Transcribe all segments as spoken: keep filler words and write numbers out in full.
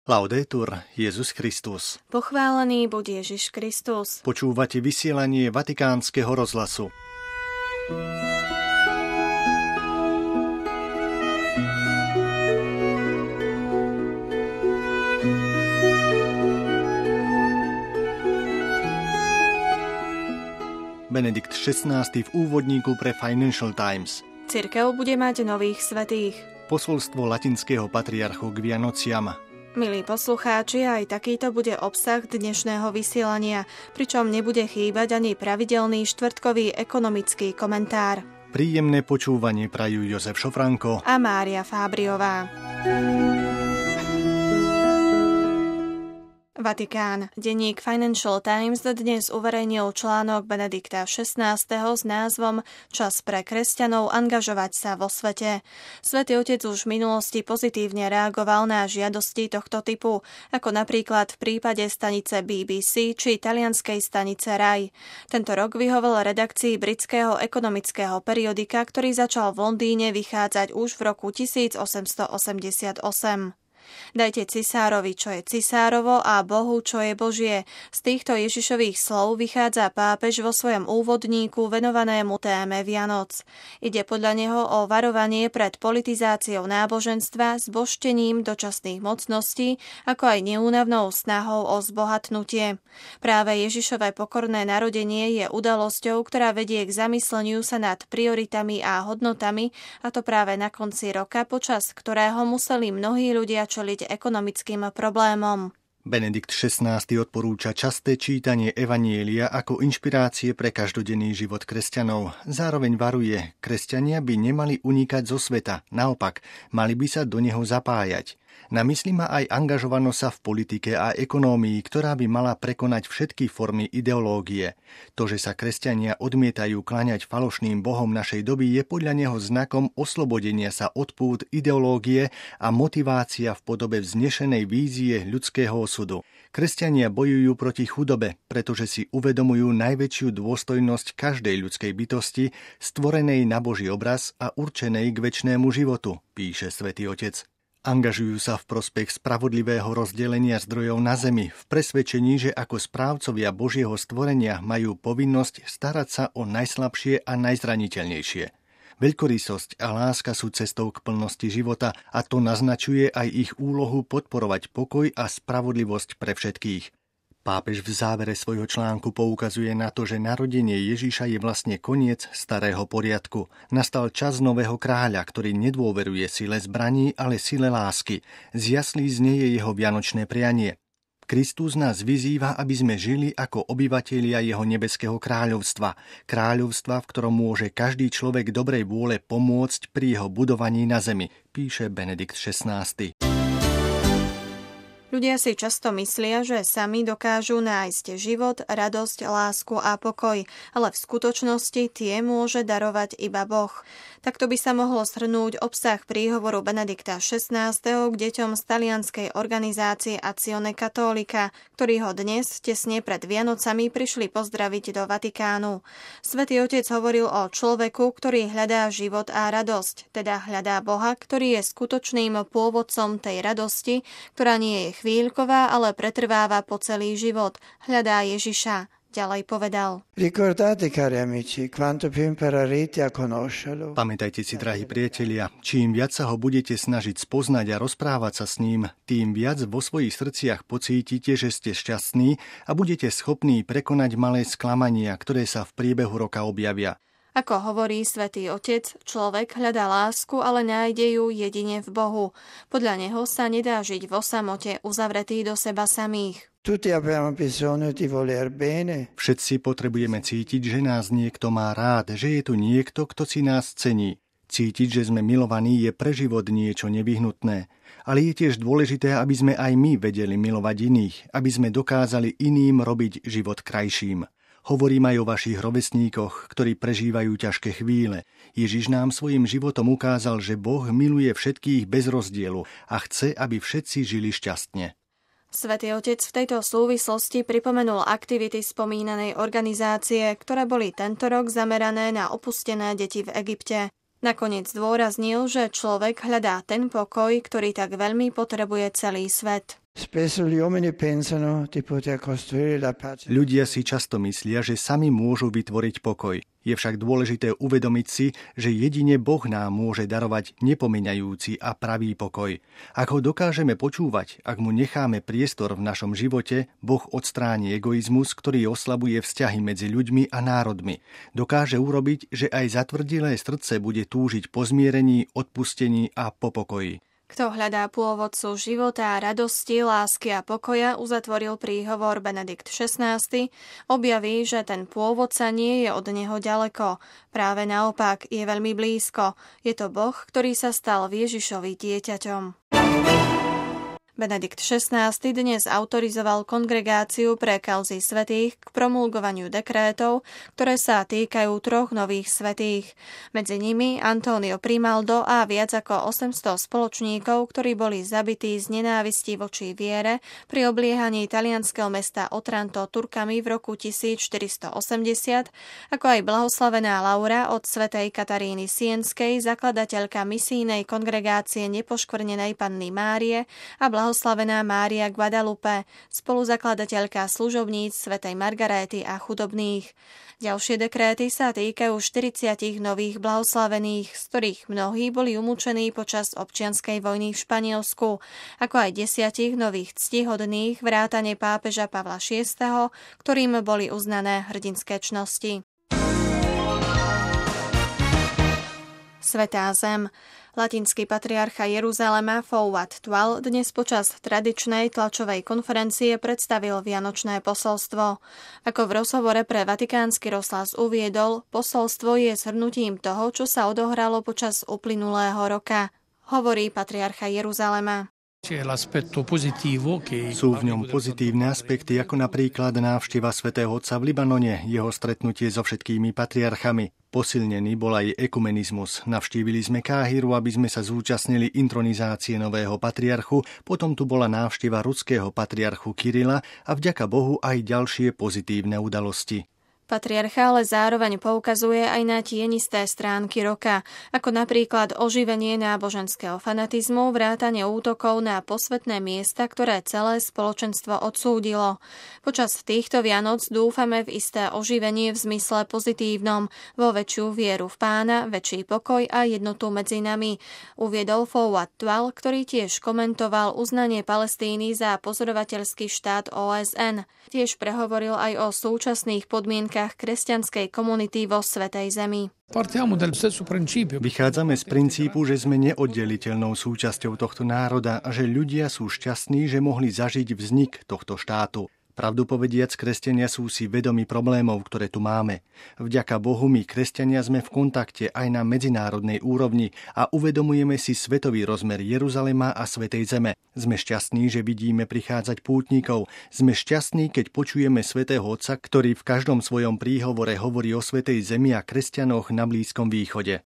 Laudetur Jesus Christus. Pochválený buď Ježiš Kristus. Počúvate vysielanie Vatikánskeho rozhlasu. Benedikt šestnásty v úvodníku pre Financial Times. Cirkev bude mať nových svätých. Posolstvo latinského patriarchu k Vianociam. Milí poslucháči, aj takýto bude obsah dnešného vysielania, pričom nebude chýbať ani pravidelný štvrtkový ekonomický komentár. Príjemné počúvanie prajú Jozef Šofranko a Mária Fábriová. Vatikán. Denník Financial Times dnes uverejnil článok Benedikta šestnásteho s názvom Čas pre kresťanov angažovať sa vo svete. Svätý Otec už v minulosti pozitívne reagoval na žiadosti tohto typu, ako napríklad v prípade stanice bé bé cé či talianskej stanice Rai. Tento rok vyhovel redakcii britského ekonomického periodika, ktorý začal v Londýne vychádzať už v roku tisícosemstoosemdesiatosem. Dajte cisárovi, čo je cisárovo, a Bohu, čo je Božie. Z týchto Ježišových slov vychádza pápež vo svojom úvodníku venovanému téme Vianoc. Ide podľa neho o varovanie pred politizáciou náboženstva, zbožtením dočasných mocností, ako aj neúnavnou snahou o zbohatnutie. Práve Ježišové pokorné narodenie je udalosťou, ktorá vedie k zamysleniu sa nad prioritami a hodnotami, a to práve na konci roka, počas ktorého museli mnohí ľudia čeliť ekonomickým problémom. Benedikt šestnásty odporúča časté čítanie Evanjelia ako inšpirácie pre každodenný život kresťanov. Zároveň varuje, kresťania by nemali unikať zo sveta, naopak, mali by sa do neho zapájať. Na mysli má aj angažovanosť sa v politike a ekonómii, ktorá by mala prekonať všetky formy ideológie. To, že sa kresťania odmietajú kláňať falošným bohom našej doby, je podľa neho znakom oslobodenia sa od pút ideológie a motivácia v podobe vznešenej vízie ľudského osudu. Kresťania bojujú proti chudobe, pretože si uvedomujú najväčšiu dôstojnosť každej ľudskej bytosti, stvorenej na Boží obraz a určenej k večnému životu, píše Svätý Otec. Angažujú sa v prospech spravodlivého rozdelenia zdrojov na zemi, v presvedčení, že ako správcovia Božieho stvorenia majú povinnosť starať sa o najslabšie a najzraniteľnejšie. Veľkorysosť a láska sú cestou k plnosti života, a to naznačuje aj ich úlohu podporovať pokoj a spravodlivosť pre všetkých. Pápež v závere svojho článku poukazuje na to, že narodenie Ježiša je vlastne koniec starého poriadku. Nastal čas nového kráľa, ktorý nedôveruje sile zbraní, ale sile lásky. Z jaslí znieje jeho vianočné prianie. Kristus nás vyzýva, aby sme žili ako obyvatelia jeho nebeského kráľovstva. Kráľovstva, v ktorom môže každý človek dobrej vôle pomôcť pri jeho budovaní na zemi, píše Benedikt šestnásty. Ľudia si často myslia, že sami dokážu nájsť život, radosť, lásku a pokoj, ale v skutočnosti tie môže darovať iba Boh. Takto by sa mohlo shrnúť obsah príhovoru Benedikta šestnásteho k deťom z talianskej organizácie Azione Cattolica, ktorí ho dnes, tesne pred Vianocami, prišli pozdraviť do Vatikánu. Svätý Otec hovoril o človeku, ktorý hľadá život a radosť, teda hľadá Boha, ktorý je skutočným pôvodcom tej radosti, ktorá nie je chvíľková, ale pretrváva po celý život. Hľadá Ježiša. Ďalej povedal. Pamätajte si, drahí priatelia, čím viac sa ho budete snažiť spoznať a rozprávať sa s ním, tým viac vo svojich srdciach pocítite, že ste šťastní a budete schopní prekonať malé sklamania, ktoré sa v priebehu roka objavia. Ako hovorí Svätý Otec, človek hľadá lásku, ale nájde ju jedine v Bohu. Podľa neho sa nedá žiť vo samote, uzavretý do seba samých. Všetci potrebujeme cítiť, že nás niekto má rád, že je tu niekto, kto si nás cení. Cítiť, že sme milovaní, je pre život niečo nevyhnutné. Ale je tiež dôležité, aby sme aj my vedeli milovať iných, aby sme dokázali iným robiť život krajším. Hovorím aj o vašich rovesníkoch, ktorí prežívajú ťažké chvíle. Ježiš nám svojim životom ukázal, že Boh miluje všetkých bez rozdielu a chce, aby všetci žili šťastne. Svätý Otec v tejto súvislosti pripomenul aktivity spomínanej organizácie, ktoré boli tento rok zamerané na opustené deti v Egypte. Nakoniec zdôraznil, že človek hľadá ten pokoj, ktorý tak veľmi potrebuje celý svet. Ľudia si často myslia, že sami môžu vytvoriť pokoj. Je však dôležité uvedomiť si, že jedine Boh nám môže darovať nepomiňajúci a pravý pokoj. Ak ho dokážeme počúvať, ak mu necháme priestor v našom živote, Boh odstráni egoizmus, ktorý oslabuje vzťahy medzi ľuďmi a národmi. Dokáže urobiť, že aj zatvrdilé srdce bude túžiť po zmierení, odpustení a po pokoji. Kto hľadá pôvodcu života a radosti, lásky a pokoja, uzatvoril príhovor Benedikt šestnásty, objaví, že ten pôvodca nie je od neho ďaleko. Práve naopak, je veľmi blízko. Je to Boh, ktorý sa stal v Ježišovi dieťaťom. Benedikt šestnásty dnes autorizoval kongregáciu pre kauzy svätých k promulgovaniu dekrétov, ktoré sa týkajú troch nových svätých. Medzi nimi Antonio Primaldo a viac ako osemsto spoločníkov, ktorí boli zabití z nenávisti voči viere pri obliehaní talianskeho mesta Otranto Turkami v roku tisícštyristoosemdesiat, ako aj blahoslavená Laura od svätej Kataríny Sienskej, zakladateľka misijnej kongregácie Nepoškvrnenej Panny Márie, a blahoslavená Mária Guadalupe, spoluzakladateľka služobníc svätej Margaréty a chudobných. Ďalšie dekréty sa týkajú štyridsiatich nových blahoslavených, z ktorých mnohí boli umúčení počas občianskej vojny v Španielsku, ako aj desiatich nových ctihodných vrátane pápeža Pavla šiesteho, ktorým boli uznané hrdinské čnosti. Svätá zem. Latinský patriarcha Jeruzalema Fouad Tual dnes počas tradičnej tlačovej konferencie predstavil vianočné posolstvo. Ako v rozhovore pre Vatikánsky rozhlas uviedol, posolstvo je zhrnutím toho, čo sa odohralo počas uplynulého roka, hovorí patriarcha Jeruzalema. Sú v ňom pozitívne aspekty, ako napríklad návšteva svätého Otca v Libanone, jeho stretnutie so všetkými patriarchami. Posilnený bol aj ekumenizmus. Navštívili sme Káhiru, aby sme sa zúčastnili intronizácie nového patriarchu, potom tu bola návšteva ruského patriarchu Kirila a vďaka Bohu aj ďalšie pozitívne udalosti. Patriarcha ale zároveň poukazuje aj na tienisté stránky roka, ako napríklad oživenie náboženského fanatizmu, vrátane útokov na posvätné miesta, ktoré celé spoločenstvo odsúdilo. Počas týchto Vianoc dúfame v isté oživenie v zmysle pozitívnom, vo väčšiu vieru v Pána, väčší pokoj a jednotu medzi nami, uviedol Fouad Tual, ktorý tiež komentoval uznanie Palestíny za pozorovateľský štát ó es en. Tiež prehovoril aj o súčasných podmienkach kresťanskej komunity vo Svätej Zemi. Vychádzame z princípu, že sme neoddeliteľnou súčasťou tohto národa a že ľudia sú šťastní, že mohli zažiť vznik tohto štátu. Pravdu povediac, kresťania sú si vedomi problémov, ktoré tu máme. Vďaka Bohu my, kresťania, sme v kontakte aj na medzinárodnej úrovni a uvedomujeme si svetový rozmer Jeruzalema a Svätej Zeme. Sme šťastní, že vidíme prichádzať pútnikov. Sme šťastní, keď počujeme svätého Otca, ktorý v každom svojom príhovore hovorí o Svätej Zemi a kresťanoch na Blízkom východe.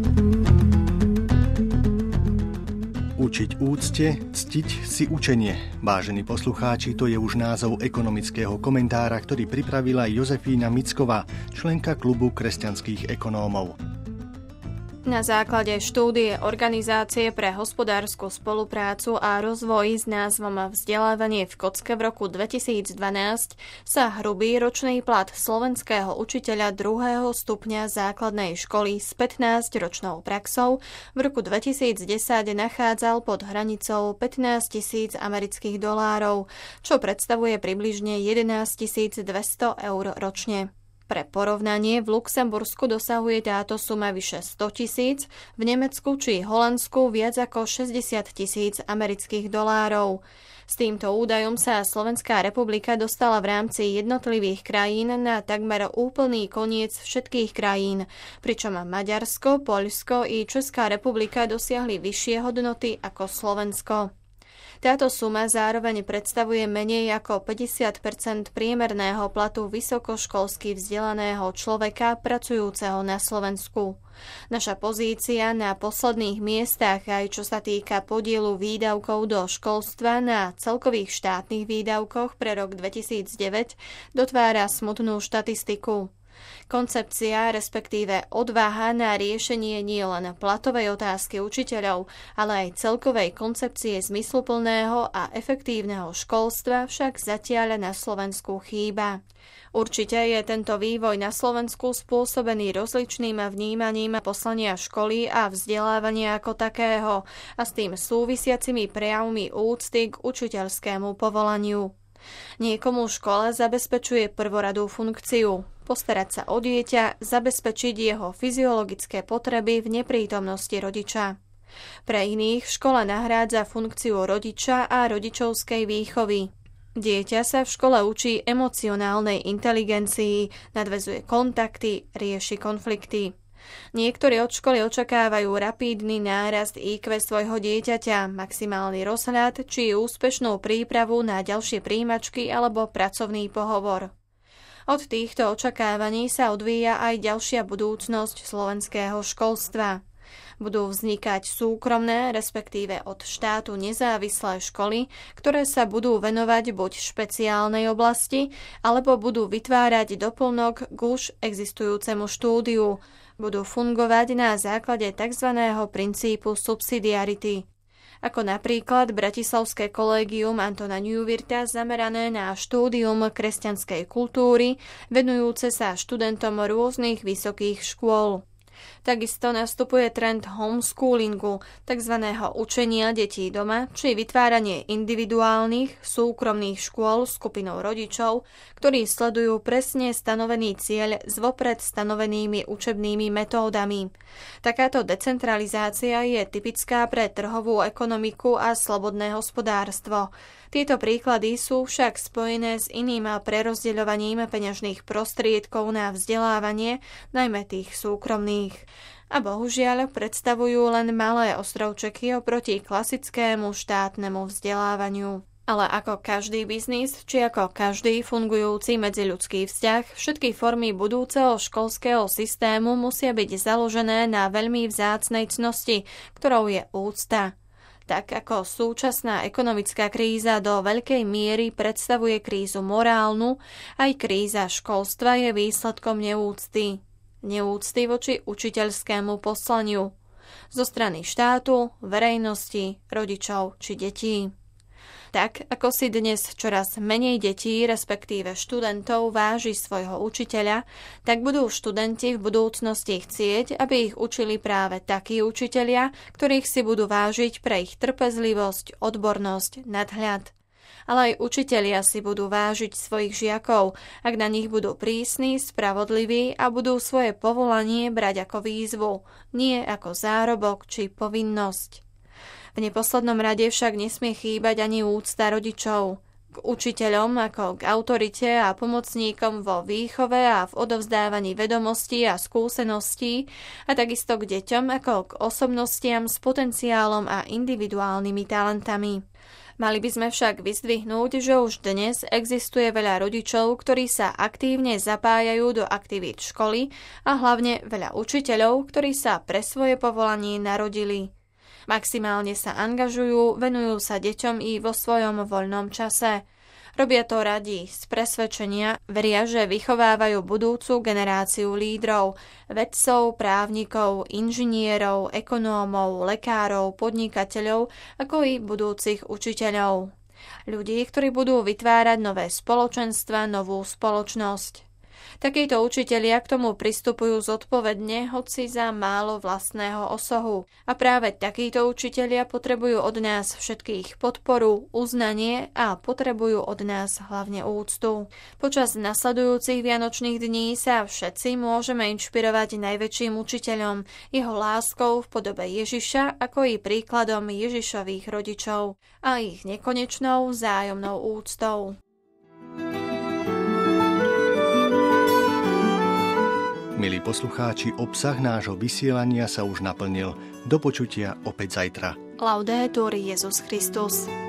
Učiť úcte, ctiť si učenie. Vážení poslucháči, to je už názov ekonomického komentára, ktorý pripravila Jozefína Micková, členka klubu kresťanských ekonómov. Na základe štúdie Organizácie pre hospodársku spoluprácu a rozvoj s názvom Vzdelávanie v kocke v roku dvetisícdvanásť sa hrubý ročný plat slovenského učiteľa druhého stupňa základnej školy s pätnásťročnou praxou v roku dvetisícdesať nachádzal pod hranicou pätnásťtisíc amerických dolárov, čo predstavuje približne jedenásťtisícdvesto eur ročne. Pre porovnanie, v Luxembursku dosahuje táto suma vyše sto tisíc, v Nemecku či Holandsku viac ako šesťdesiat tisíc amerických dolárov. S týmto údajom sa Slovenská republika dostala v rámci jednotlivých krajín na takmer úplný koniec všetkých krajín, pričom Maďarsko, Poľsko i Česká republika dosiahli vyššie hodnoty ako Slovensko. Táto suma zároveň predstavuje menej ako päťdesiat percent priemerného platu vysokoškolsky vzdelaného človeka pracujúceho na Slovensku. Naša pozícia na posledných miestach, aj čo sa týka podielu výdavkov do školstva na celkových štátnych výdavkoch pre rok dvetisícdeväť, dotvára smutnú štatistiku. Koncepcia, respektíve odvaha na riešenie nielen platovej otázky učiteľov, ale aj celkovej koncepcie zmysluplného a efektívneho školstva však zatiaľ na Slovensku chýba. Určite je tento vývoj na Slovensku spôsobený rozličným vnímaním poslania školy a vzdelávania ako takého a s tým súvisiacimi prejavmi úcty k učiteľskému povolaniu. Niekomu škola zabezpečuje prvoradú funkciu – postarať sa o dieťa, zabezpečiť jeho fyziologické potreby v neprítomnosti rodiča. Pre iných škola nahrádza funkciu rodiča a rodičovskej výchovy. Dieťa sa v škole učí emocionálnej inteligencii, nadväzuje kontakty, rieši konflikty. Niektorí od školy očakávajú rapídny nárast í kvé svojho dieťaťa, maximálny rozhľad či úspešnú prípravu na ďalšie prijímačky alebo pracovný pohovor. Od týchto očakávaní sa odvíja aj ďalšia budúcnosť slovenského školstva. Budú vznikať súkromné, respektíve od štátu nezávislé školy, ktoré sa budú venovať buď špeciálnej oblasti, alebo budú vytvárať doplnok k už existujúcemu štúdiu. Budú fungovať na základe tzv. Princípu subsidiarity. Ako napríklad Bratislavské kolégium Antona Newwirtha zamerané na štúdium kresťanskej kultúry, venujúce sa študentom rôznych vysokých škôl. Takisto nastupuje trend homeschoolingu, tzv. Učenia detí doma, či vytváranie individuálnych, súkromných škôl skupinou rodičov, ktorí sledujú presne stanovený cieľ s vopred stanovenými učebnými metódami. Takáto decentralizácia je typická pre trhovú ekonomiku a slobodné hospodárstvo. Tieto príklady sú však spojené s iným prerozdeľovaním peňažných prostriedkov na vzdelávanie, najmä tých súkromných. A bohužiaľ predstavujú len malé ostrovčeky oproti klasickému štátnemu vzdelávaniu. Ale ako každý biznis, či ako každý fungujúci medziľudský vzťah, všetky formy budúceho školského systému musia byť založené na veľmi vzácnej cnosti, ktorou je úcta. Tak ako súčasná ekonomická kríza do veľkej miery predstavuje krízu morálnu, aj kríza školstva je výsledkom neúcty. Neúcty voči učiteľskému poslaniu zo strany štátu, verejnosti, rodičov či detí. Tak, ako si dnes čoraz menej detí, respektíve študentov váži svojho učiteľa, tak budú študenti v budúcnosti chcieť, aby ich učili práve takí učitelia, ktorých si budú vážiť pre ich trpezlivosť, odbornosť, nadhľad. Ale aj učitelia si budú vážiť svojich žiakov, ak na nich budú prísni, spravodliví a budú svoje povolanie brať ako výzvu, nie ako zárobok či povinnosť. V neposlednom rade však nesmie chýbať ani úcta rodičov k učiteľom ako k autorite a pomocníkom vo výchove a v odovzdávaní vedomostí a skúseností a takisto k deťom ako k osobnostiam s potenciálom a individuálnymi talentami. Mali by sme však vyzdvihnúť, že už dnes existuje veľa rodičov, ktorí sa aktívne zapájajú do aktivít školy a hlavne veľa učiteľov, ktorí sa pre svoje povolanie narodili. Maximálne sa angažujú, venujú sa deťom i vo svojom voľnom čase. Robia to radi, z presvedčenia, veria, že vychovávajú budúcu generáciu lídrov, vedcov, právnikov, inžinierov, ekonómov, lekárov, podnikateľov, ako i budúcich učiteľov. Ľudí, ktorí budú vytvárať nové spoločenstva, novú spoločnosť. Takíto učitelia k tomu pristupujú zodpovedne, hoci za málo vlastného osohu. A práve takíto učitelia potrebujú od nás všetkých podporu, uznanie a potrebujú od nás hlavne úctu. Počas nasledujúcich vianočných dní sa všetci môžeme inšpirovať najväčším učiteľom, jeho láskou v podobe Ježiša, ako i príkladom Ježišových rodičov a ich nekonečnou vzájomnou úctou. Milí poslucháči, obsah nášho vysielania sa už naplnil. Do počutia opäť zajtra. Laudetur Jesus Christus.